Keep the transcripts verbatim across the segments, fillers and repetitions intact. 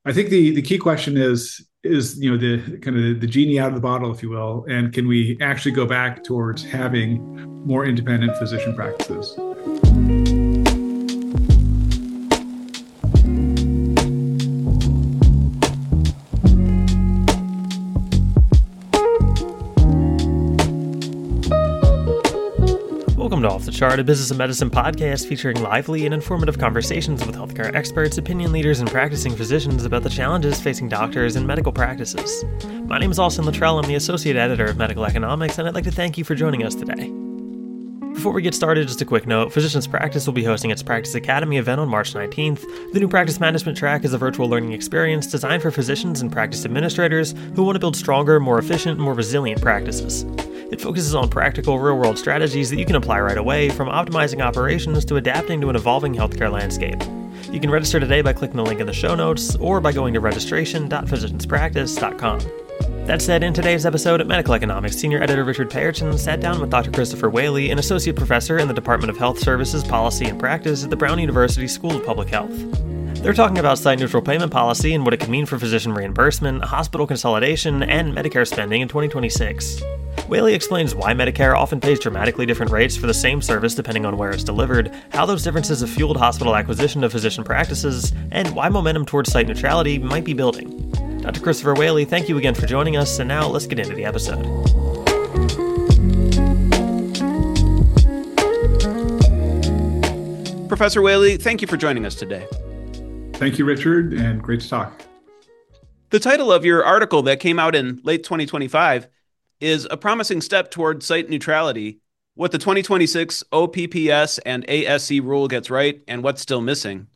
I think the the key question is is you know the kind of the genie out of the bottle, if you will, and can we actually go back towards having more independent physician practices? Welcome to Off the Chart, a business and medicine podcast featuring lively and informative conversations with healthcare experts, opinion leaders, and practicing physicians about the challenges facing doctors and medical practices. My name is Austin Luttrell. I'm the Associate Editor of Medical Economics, and I'd like to thank you for joining us today. Before we get started, just a quick note, Physicians Practice will be hosting its Practice Academy event on March nineteenth. The new practice management track is a virtual learning experience designed for physicians and practice administrators who want to build stronger, more efficient, and more resilient practices. It focuses on practical, real-world strategies that you can apply right away, from optimizing operations to adapting to an evolving healthcare landscape. You can register today by clicking the link in the show notes or by going to registration dot physicians practice dot com. That said, in today's episode at Medical Economics, Senior Editor Richard Peyerton sat down with Doctor Christopher Whaley, an Associate Professor in the Department of Health Services, Policy, and Practice at the Brown University School of Public Health. They're talking about site-neutral payment policy and what it could mean for physician reimbursement, hospital consolidation, and Medicare spending in twenty twenty-six. Whaley explains why Medicare often pays dramatically different rates for the same service depending on where it's delivered, how those differences have fueled hospital acquisition of physician practices, and why momentum towards site neutrality might be building. Doctor Christopher Whaley, thank you again for joining us, and now let's get into the episode. Professor Whaley, thank you for joining us today. Thank you, Richard, and great to talk. The title of your article that came out in late twenty twenty-five is A Promising Step Toward Site Neutrality, What the twenty twenty-six O P P S and A S C Rule Gets Right and What's Still Missing.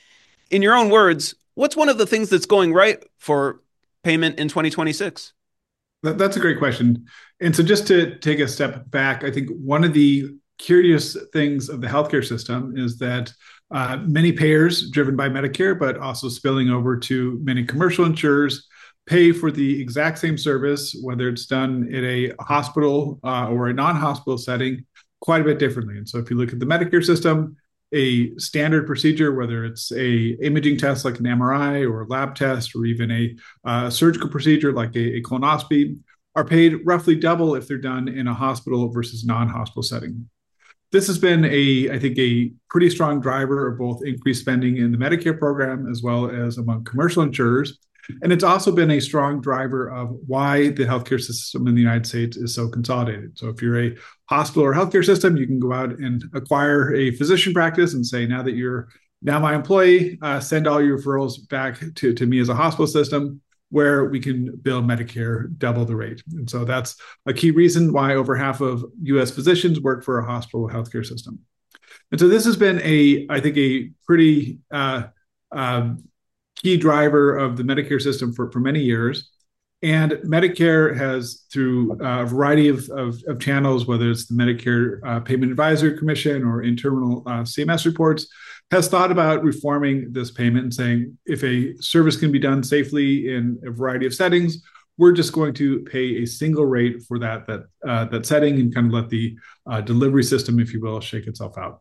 In your own words, what's one of the things that's going right for payment in twenty twenty-six? That, that's a great question. And so just to take a step back, I think one of the curious things of the healthcare system is that uh, many payers, driven by Medicare, but also spilling over to many commercial insurers, pay for the exact same service, whether it's done in a hospital uh, or a non-hospital setting, quite a bit differently. And so if you look at the Medicare system, a standard procedure, whether it's a imaging test like an M R I or a lab test, or even a uh, surgical procedure like a, a colonoscopy, are paid roughly double if they're done in a hospital versus non-hospital setting. This has been a, I think, a pretty strong driver of both increased spending in the Medicare program as well as among commercial insurers. And it's also been a strong driver of why the healthcare system in the United States is so consolidated. So if you're a hospital or healthcare system, you can go out and acquire a physician practice and say, now that you're now my employee, uh, send all your referrals back to, to me as a hospital system, where we can bill Medicare double the rate. And so that's a key reason why over half of U S physicians work for a hospital healthcare system. And so this has been a, I think, a pretty uh, uh, key driver of the Medicare system for, for many years. And Medicare has, through a variety of, of, of channels, whether it's the Medicare uh, Payment Advisory Commission or internal uh, C M S reports, has thought about reforming this payment and saying, if a service can be done safely in a variety of settings, we're just going to pay a single rate for that, that, uh, that setting and kind of let the uh, delivery system, if you will, shake itself out.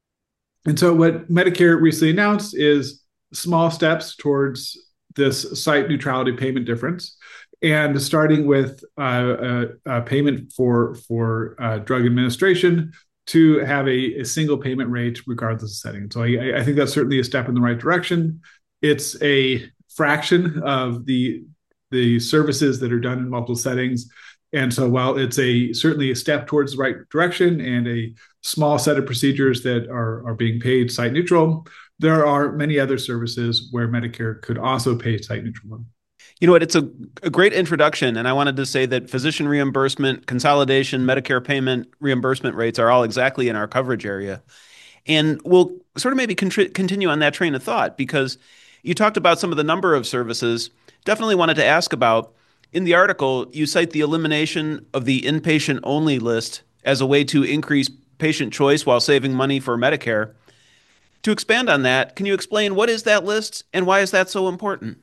And so what Medicare recently announced is small steps towards this site neutrality payment difference, and starting with uh, a, a payment for for uh, drug administration to have a, a single payment rate regardless of setting. So I, I think that's certainly a step in the right direction. It's a fraction of the the services that are done in multiple settings. And so while it's a certainly a step towards the right direction and a small set of procedures that are, are being paid site neutral, there are many other services where Medicare could also pay site neutral. You know what, it's a, a great introduction, and I wanted to say that physician reimbursement, consolidation, Medicare payment reimbursement rates are all exactly in our coverage area. And we'll sort of maybe contri- continue on that train of thought, because you talked about some of the number of services. Definitely wanted to ask about, in the article, you cite the elimination of the inpatient-only list as a way to increase patient choice while saving money for Medicare. To expand on that, can you explain what is that list and why is that so important?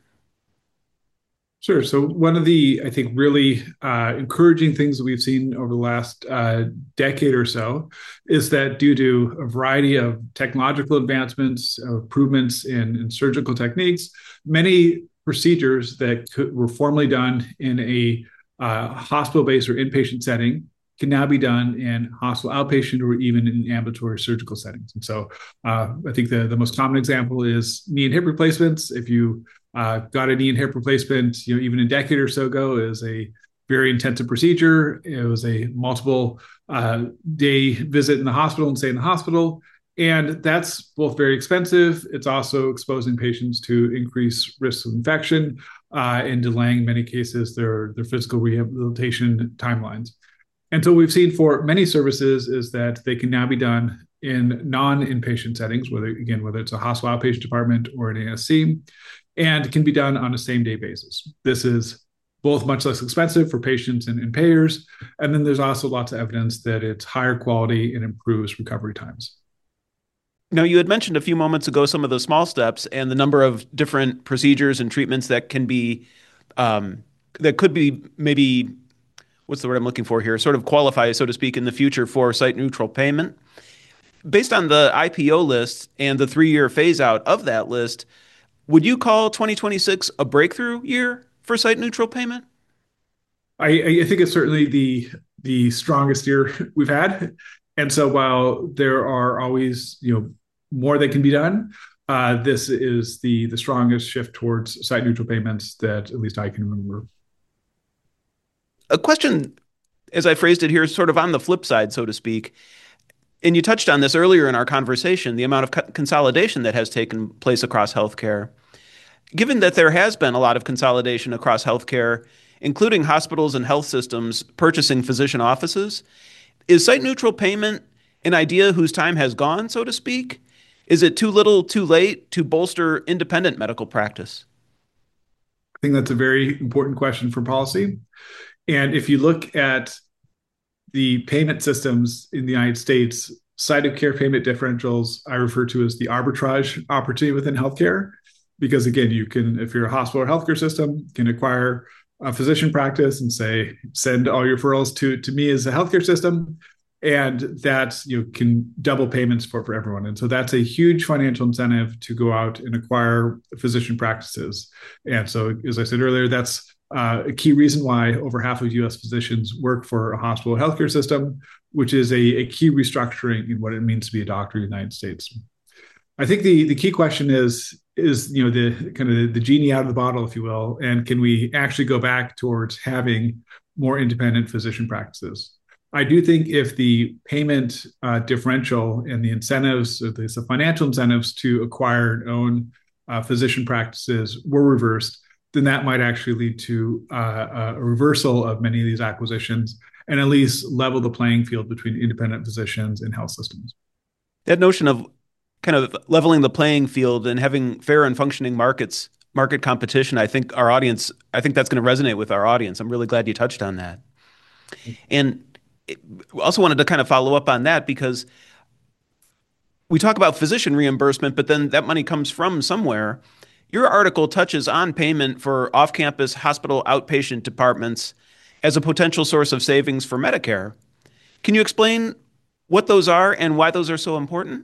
Sure. So one of the, I think, really uh, encouraging things that we've seen over the last uh, decade or so is that due to a variety of technological advancements, uh, improvements in, in surgical techniques, many procedures that could, were formerly done in a uh, hospital-based or inpatient setting can now be done in hospital outpatient or even in ambulatory surgical settings. And so uh, I think the, the most common example is knee and hip replacements. If you uh, got a knee and hip replacement, you know, even a decade or so ago, is a very intensive procedure. It was a multiple uh, day visit in the hospital and stay in the hospital. And that's both very expensive. It's also exposing patients to increased risks of infection uh, and delaying, in many cases, their, their physical rehabilitation timelines. And so we've seen for many services is that they can now be done in non-inpatient settings, whether, again, whether it's a hospital outpatient department or an A S C, and can be done on a same-day basis. This is both much less expensive for patients and, and payers. And then there's also lots of evidence that it's higher quality and improves recovery times. Now, you had mentioned a few moments ago some of the small steps and the number of different procedures and treatments that can be, um, that could be maybe, what's the word I'm looking for here, sort of qualify, so to speak, in the future for site-neutral payment. Based on the I P O list and the three-year phase-out of that list, would you call twenty twenty-six a breakthrough year for site-neutral payment? I, I think it's certainly the the strongest year we've had. And so while there are always, you know, more that can be done, uh, this is the the strongest shift towards site-neutral payments that at least I can remember. A question, as I phrased it here, is sort of on the flip side, so to speak. And you touched on this earlier in our conversation, the amount of co- consolidation that has taken place across healthcare. Given that there has been a lot of consolidation across healthcare, including hospitals and health systems purchasing physician offices, is site-neutral payment an idea whose time has gone, so to speak? Is it too little, too late to bolster independent medical practice? I think that's a very important question for policy. And if you look at the payment systems in the United States, site of care payment differentials, I refer to as the arbitrage opportunity within healthcare. Because again, you can, if you're a hospital or healthcare system, can acquire a physician practice and say, send all your referrals to, to me as a healthcare system. And that, you know, can double payments for, for everyone. And so that's a huge financial incentive to go out and acquire physician practices. And so, as I said earlier, that's uh, a key reason why over half of U S physicians work for a hospital or healthcare system, which is a, a key restructuring in what it means to be a doctor in the United States. I think the, the key question is, is, you know, the kind of the genie out of the bottle, if you will, and can we actually go back towards having more independent physician practices? I do think if the payment uh, differential and the incentives, or the financial incentives to acquire and own uh, physician practices were reversed, then that might actually lead to uh, a reversal of many of these acquisitions and at least level the playing field between independent physicians and health systems. That notion of kind of leveling the playing field and having fair and functioning markets, market competition, I think our audience, I think that's going to resonate with our audience. I'm really glad you touched on that. And also wanted to kind of follow up on that because we talk about physician reimbursement, but then that money comes from somewhere. Your article touches on payment for off-campus hospital outpatient departments as a potential source of savings for Medicare. Can you explain what those are and why those are so important?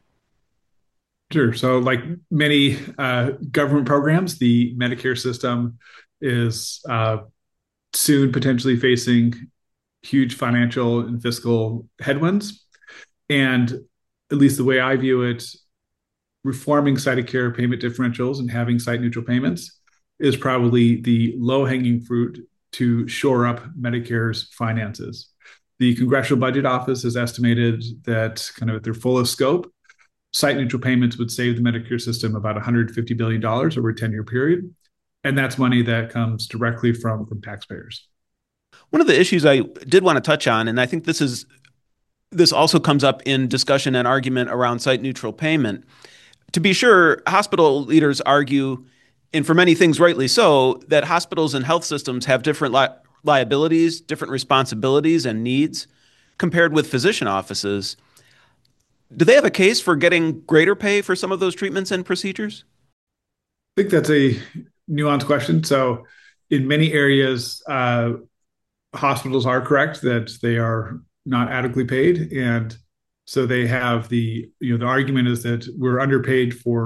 Sure. So like many uh, government programs, the Medicare system is uh, soon potentially facing huge financial and fiscal headwinds. And at least the way I view it, reforming site of care payment differentials and having site neutral payments is probably the low-hanging fruit to shore up Medicare's finances. The Congressional Budget Office has estimated that kind of at their fullest scope, site neutral payments would save the Medicare system about one hundred fifty billion dollars over a ten-year period. And that's money that comes directly from, from taxpayers. One of the issues I did want to touch on, and I think this is this also comes up in discussion and argument around site neutral payment. To be sure, hospital leaders argue, and for many things rightly so, that hospitals and health systems have different li- liabilities, different responsibilities and needs compared with physician offices. Do they have a case for getting greater pay for some of those treatments and procedures? I think that's a nuanced question. So in many areas, uh, hospitals are correct that they are not adequately paid. And so they have the, you know, the argument is that we're underpaid for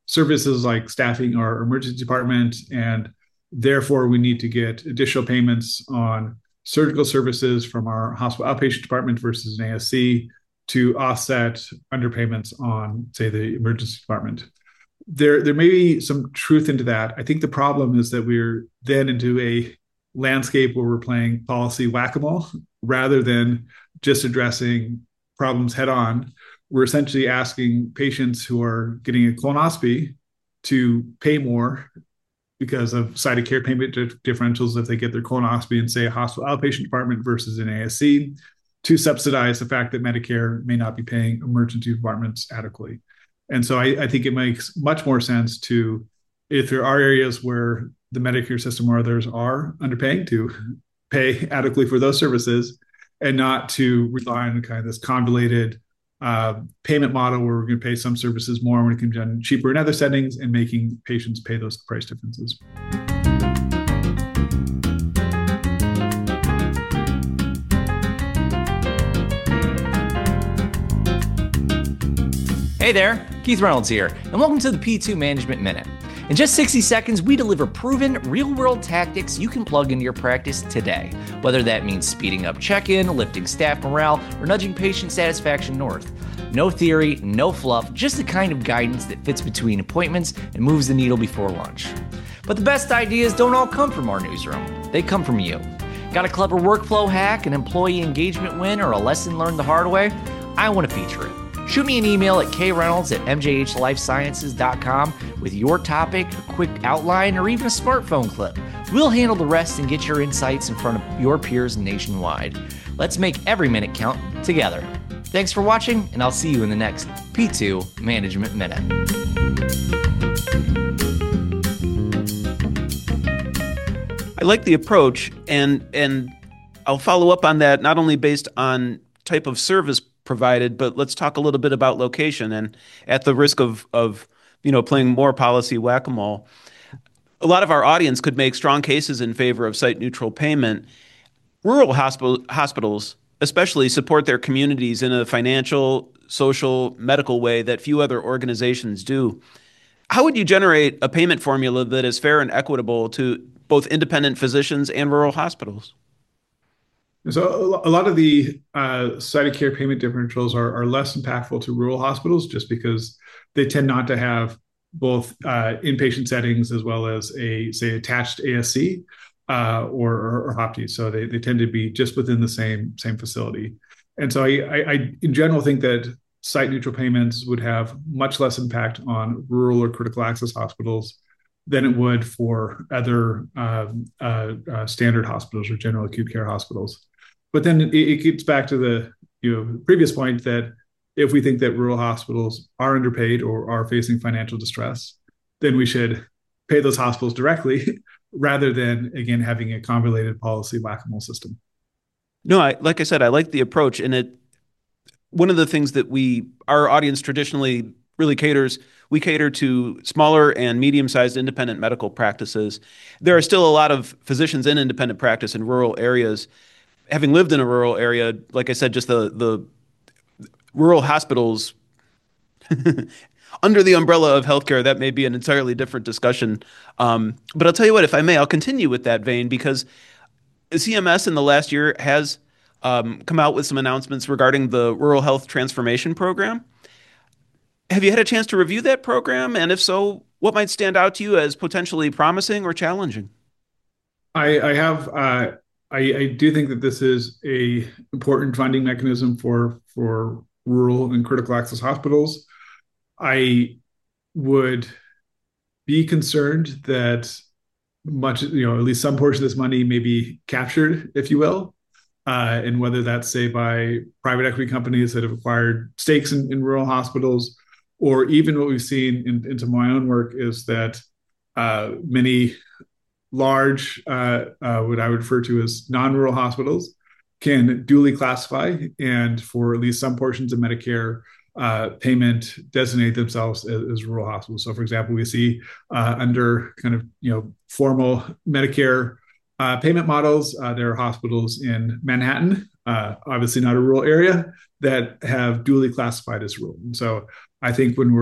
services like staffing our emergency department, and therefore we need to get additional payments on surgical services from our hospital outpatient department versus an A S C to offset underpayments on, say, the emergency department. There, there may be some truth into that. I think the problem is that we're then into a landscape where we're playing policy whack-a-mole rather than just addressing problems head on. We're essentially asking patients who are getting a colonoscopy to pay more because of site of care payment differentials if they get their colonoscopy in, say, a hospital outpatient department versus an A S C, to subsidize the fact that Medicare may not be paying emergency departments adequately. And so I, I think it makes much more sense to, if there are areas where the Medicare system or others are underpaying, to pay adequately for those services and not to rely on kind of this convoluted uh, payment model where we're going to pay some services more when it can be done cheaper in other settings and making patients pay those price differences. Hey there, Keith Reynolds here, and welcome to the P two Management Minute. In just sixty seconds, we deliver proven, real-world tactics you can plug into your practice today, whether that means speeding up check-in, lifting staff morale, or nudging patient satisfaction north. No theory, no fluff, just the kind of guidance that fits between appointments and moves the needle before lunch. But the best ideas don't all come from our newsroom. They come from you. Got a clever workflow hack, an employee engagement win, or a lesson learned the hard way? I want to feature it. Shoot me an email at kreynolds at m j h life sciences dot com with your topic, a quick outline, or even a smartphone clip. We'll handle the rest and get your insights in front of your peers nationwide. Let's make every minute count together. Thanks for watching, and I'll see you in the next P two Management Minute. I like the approach, and and I'll follow up on that, not only based on type of service provided, but let's talk a little bit about location. And at the risk of of you know playing more policy whack-a-mole, a lot of our audience could make strong cases in favor of site-neutral payment. Rural hospital, hospitals especially support their communities in a financial, social, medical way that few other organizations do. How would you generate a payment formula that is fair and equitable to both independent physicians and rural hospitals? So a lot of the uh, site of care payment differentials are, are less impactful to rural hospitals just because they tend not to have both uh, inpatient settings as well as a, say, attached A S C uh, or, or, or HOPTs. So they, they tend to be just within the same, same facility. And so I, I, I, in general, think that site neutral payments would have much less impact on rural or critical access hospitals than it would for other uh, uh, uh, standard hospitals or general acute care hospitals. But then it, it gets back to the you know previous point that if we think that rural hospitals are underpaid or are facing financial distress, then we should pay those hospitals directly rather than, again, having a convoluted policy whack-a-mole system. No, I, like I said, I like the approach. And it one of the things that we, our audience traditionally really caters, we cater to smaller and medium-sized independent medical practices. There are still a lot of physicians in independent practice in rural areas. Having lived in a rural area, like I said, just the the rural hospitals under the umbrella of healthcare, that may be an entirely different discussion. Um, but I'll tell you what, if I may, I'll continue with that vein because C M S in the last year has um, come out with some announcements regarding the Rural Health Transformation Program. Have you had a chance to review that program? And if so, what might stand out to you as potentially promising or challenging? I, I have. Uh... I, I do think that this is a important funding mechanism for for rural and critical access hospitals. I would be concerned that much, you know, at least some portion of this money may be captured, if you will, uh, and whether that's, say, by private equity companies that have acquired stakes in, in rural hospitals, or even what we've seen in, into my own work is that uh, many large, uh, uh, what I would refer to as non-rural hospitals, can duly classify and for at least some portions of Medicare uh, payment designate themselves as, as rural hospitals. So, for example, we see uh, under kind of you know formal Medicare uh, payment models, uh, there are hospitals in Manhattan, uh, obviously not a rural area, that have duly classified as rural. And so, I think when we're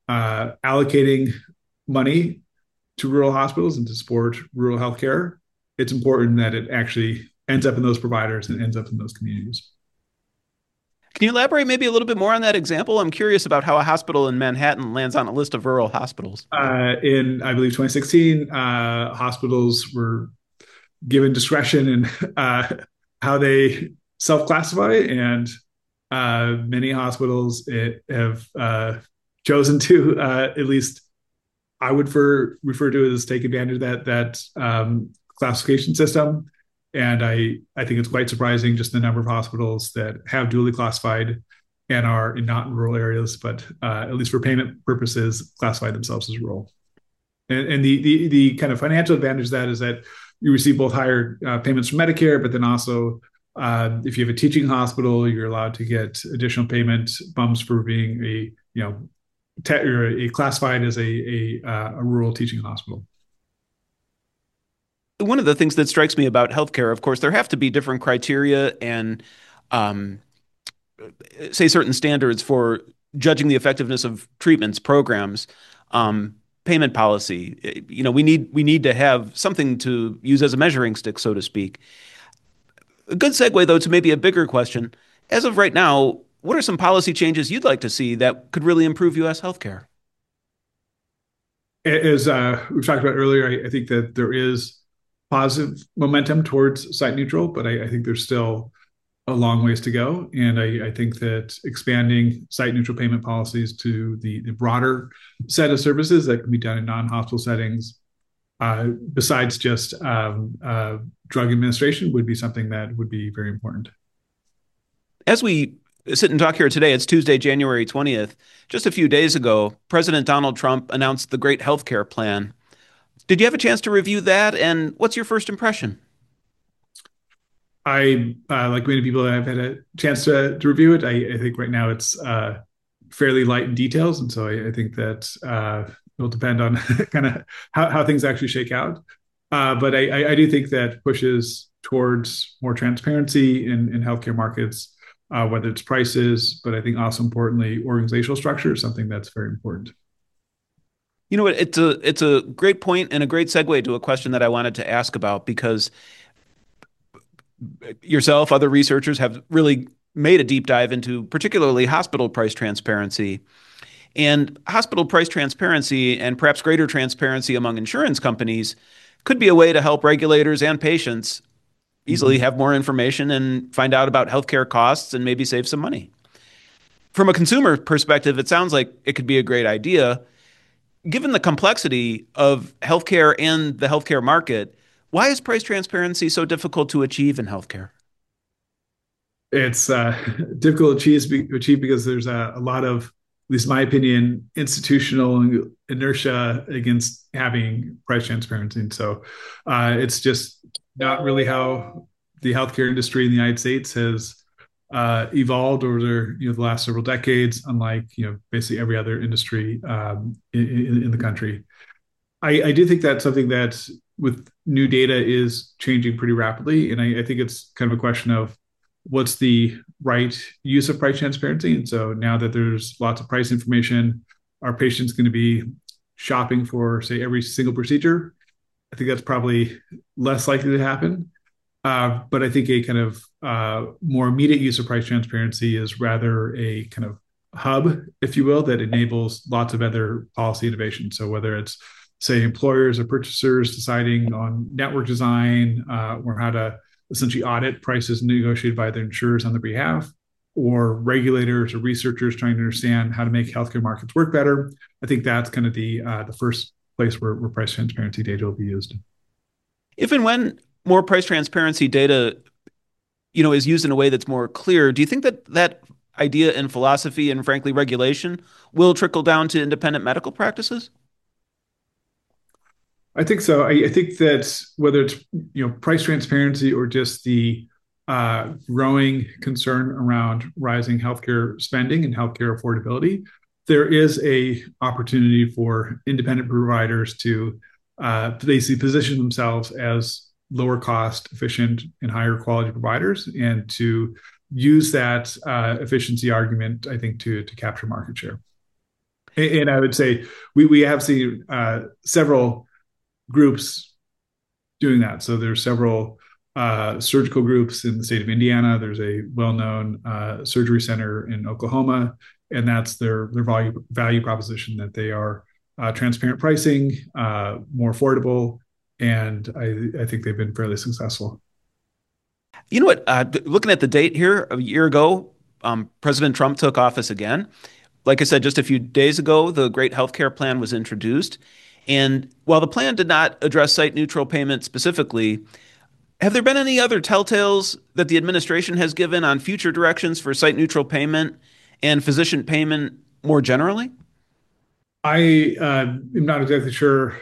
uh, allocating money to rural hospitals and to support rural healthcare, it's important that it actually ends up in those providers and ends up in those communities. Can you elaborate maybe a little bit more on that example? I'm curious about how a hospital in Manhattan lands on a list of rural hospitals. Uh, in, I believe, twenty sixteen, uh, hospitals were given discretion in uh, how they self-classify, and uh, many hospitals it, have uh, chosen to, uh, at least I would for, refer to it as, take advantage of that that um, classification system. And I, I think it's quite surprising just the number of hospitals that have duly classified and are in, not in rural areas, but uh, at least for payment purposes, classify themselves as rural. And, and the, the the kind of financial advantage of that is that you receive both higher uh, payments from Medicare, but then also uh, if you have a teaching hospital, you're allowed to get additional payment bumps for being a you know te- or a classified as a a, uh, a rural teaching hospital. One of the things that strikes me about healthcare, of course, there have to be different criteria and, um, say, certain standards for judging the effectiveness of treatments, programs, um, payment policy. You know, we need we need to have something to use as a measuring stick, so to speak. A good segue, though, to maybe a bigger question. As of right now, what are some policy changes you'd like to see that could really improve U S healthcare? As uh, we've talked about earlier, I, I think that there is positive momentum towards site neutral, but I, I think there's still a long ways to go. And I, I think that expanding site neutral payment policies to the, the broader set of services that can be done in non-hospital settings, uh, besides just um, uh, drug administration, would be something that would be very important. As we sit and talk here today, it's Tuesday, January twentieth. Just a few days ago, President Donald Trump announced the Great Healthcare Plan. Did you have a chance to review that? And what's your first impression? I, uh, like many people, I've had a chance to, to review it. I, I think right now it's uh, fairly light in details. And so I, I think that uh, it'll depend on kind of how, how things actually shake out. Uh, but I, I do think that pushes towards more transparency in, in healthcare markets, uh, whether it's prices, but I think also importantly, organizational structure is something that's very important. You know what? It's a it's a great point and a great segue to a question that I wanted to ask about, because yourself, other researchers have really made a deep dive into particularly hospital price transparency. And hospital price transparency and perhaps greater transparency among insurance companies could be a way to help regulators and patients easily have more information and find out about healthcare costs and maybe save some money. From a consumer perspective, it sounds like it could be a great idea. Given the complexity of healthcare and the healthcare market, why is price transparency so difficult to achieve in healthcare? It's uh, difficult to achieve, achieve because there's a, a lot of, at least in my opinion, institutional inertia against having price transparency. And so uh, it's just not really how the healthcare industry in the United States has uh, evolved over the, you know, the last several decades, unlike, you know, basically every other industry um, in, in, in the country. I, I do think that's something that with new data is changing pretty rapidly. And I, I think it's kind of a question of what's the right use of price transparency. And so now that there's lots of price information, are patients going to be shopping for, say, every single procedure? I think that's probably less likely to happen. Uh, but I think a kind of uh, more immediate use of price transparency is rather a kind of hub, if you will, that enables lots of other policy innovation. So whether it's, say, employers or purchasers deciding on network design uh, or how to essentially audit prices negotiated by their insurers on their behalf, or regulators or researchers trying to understand how to make healthcare markets work better, I think that's kind of the uh, the first place where, where price transparency data will be used. If and when more price transparency data, you know, is used in a way that's more clear, do you think that that idea and philosophy and, frankly, regulation will trickle down to independent medical practices? I think so. I, I think that whether it's, you know, price transparency or just the uh, growing concern around rising healthcare spending and healthcare affordability, there is a opportunity for independent providers to uh, basically position themselves as lower cost, efficient, and higher quality providers, and to use that uh, efficiency argument, I think, to to capture market share. And, and I would say we, we have seen uh, several groups doing that. So there's several uh, surgical groups in the state of Indiana. There's a well-known uh, surgery center in Oklahoma, and that's their their value value proposition, that they are uh, transparent pricing, uh, more affordable, and I, I think they've been fairly successful. You know what? Uh, looking at the date here, a year ago, um, President Trump took office again. Like I said, just a few days ago, the Great Healthcare Plan was introduced. And while the plan did not address site-neutral payment specifically, have there been any other telltales that the administration has given on future directions for site-neutral payment and physician payment more generally? I uh, am not exactly sure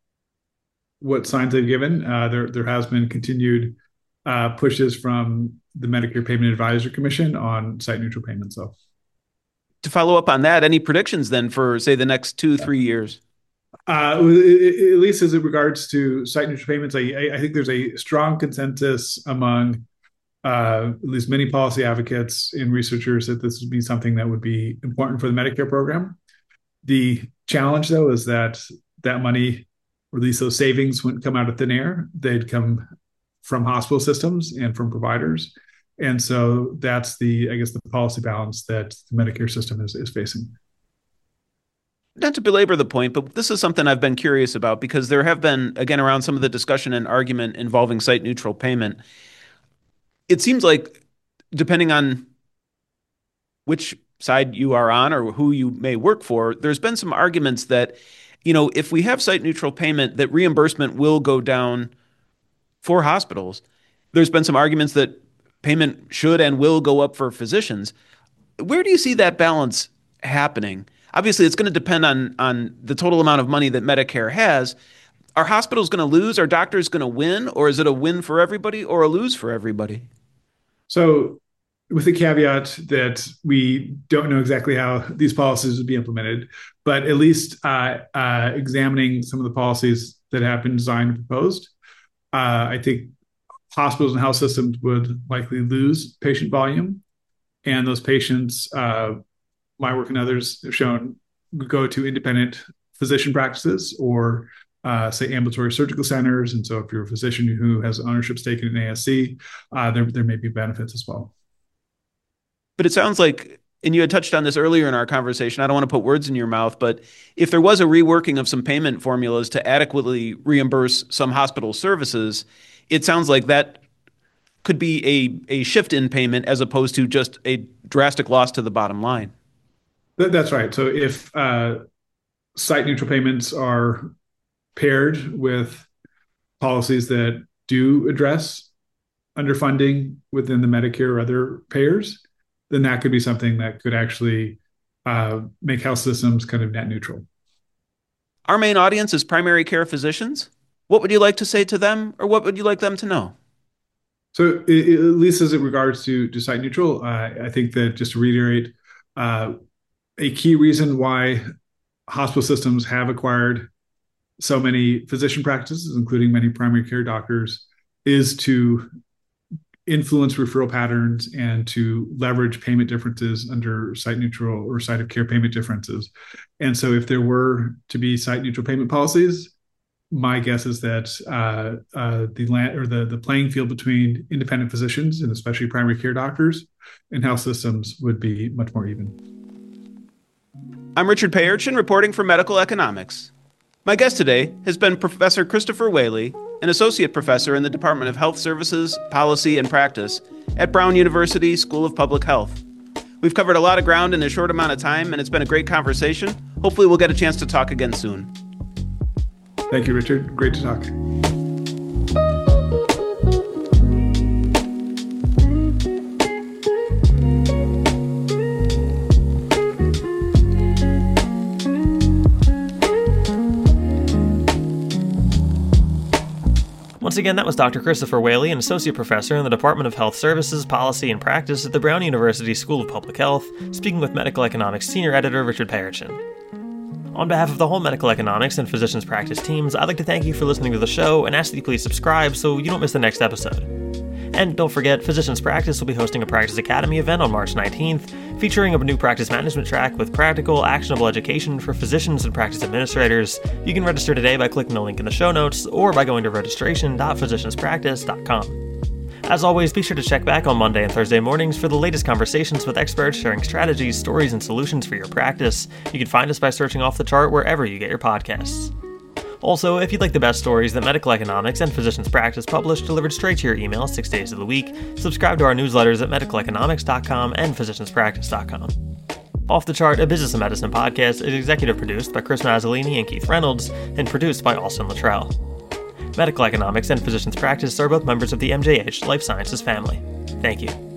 what signs they've given. Uh, there, there has been continued uh, pushes from the Medicare Payment Advisory Commission on site-neutral payments. So, to follow up on that, any predictions then for, say, the next two, three years? Uh, at least as it regards to site-neutral payments, I, I think there's a strong consensus among uh, at least many policy advocates and researchers that this would be something that would be important for the Medicare program. The challenge, though, is that that money, or at least those savings, wouldn't come out of thin air. They'd come from hospital systems and from providers. And so that's the, I guess, the policy balance that the Medicare system is, is facing. Not to belabor the point, but this is something I've been curious about because there have been, again, around some of the discussion and argument involving site-neutral payment. It seems like, depending on which side you are on or who you may work for, there's been some arguments that, you know, if we have site-neutral payment, that reimbursement will go down for hospitals. There's been some arguments that payment should and will go up for physicians. Where do you see that balance happening? Obviously, it's going to depend on, on the total amount of money that Medicare has. Are hospitals going to lose? Are doctors going to win? Or is it a win for everybody or a lose for everybody? So with the caveat that we don't know exactly how these policies would be implemented, but at least uh, uh, examining some of the policies that have been designed and proposed, uh, I think hospitals and health systems would likely lose patient volume. And those patients, uh, my work and others have shown, go to independent physician practices or uh, say ambulatory surgical centers. And so if you're a physician who has ownership stake in an A S C, uh, there, there may be benefits as well. But it sounds like, and you had touched on this earlier in our conversation, I don't want to put words in your mouth, but if there was a reworking of some payment formulas to adequately reimburse some hospital services, it sounds like that could be a, a shift in payment as opposed to just a drastic loss to the bottom line. That's right. So if uh, site-neutral payments are paired with policies that do address underfunding within the Medicare or other payers, then that could be something that could actually uh, make health systems kind of net neutral. Our main audience is primary care physicians. What would you like to say to them, or what would you like them to know? So at least as it regards to, to site neutral, uh, I think that, just to reiterate, uh, a key reason why hospital systems have acquired so many physician practices, including many primary care doctors, is to influence referral patterns and to leverage payment differences under site neutral or site of care payment differences. And so if there were to be site neutral payment policies, my guess is that uh, uh, the land or the, the playing field between independent physicians and especially primary care doctors and health systems would be much more even. I'm Richard Payerchin, reporting for Medical Economics. My guest today has been Professor Christopher Whaley, an associate professor in the Department of Health Services, Policy, and Practice at Brown University School of Public Health. We've covered a lot of ground in a short amount of time, and it's been a great conversation. Hopefully we'll get a chance to talk again soon. Thank you, Richard. Great to talk. Once again, that was Doctor Christopher Whaley, an associate professor in the Department of Health Services, Policy, and Practice at the Brown University School of Public Health, speaking with Medical Economics senior editor Richard Payerchin. On behalf of the whole Medical Economics and Physicians Practice teams, I'd like to thank you for listening to the show and ask that you please subscribe so you don't miss the next episode. And don't forget, Physicians Practice will be hosting a Practice Academy event on March nineteenth, featuring a new practice management track with practical, actionable education for physicians and practice administrators. You can register today by clicking the link in the show notes or by going to registration dot physicians practice dot com. As always, be sure to check back on Monday and Thursday mornings for the latest conversations with experts sharing strategies, stories, and solutions for your practice. You can find us by searching Off the Chart wherever you get your podcasts. Also, if you'd like the best stories that Medical Economics and Physicians Practice publish delivered straight to your email six days of the week, subscribe to our newsletters at medical economics dot com and physicians practice dot com. Off the Chart, a business and medicine podcast, is executive produced by Chris Mazzolini and Keith Reynolds and produced by Austin Luttrell. Medical Economics and Physicians Practice are both members of the M J H Life Sciences family. Thank you.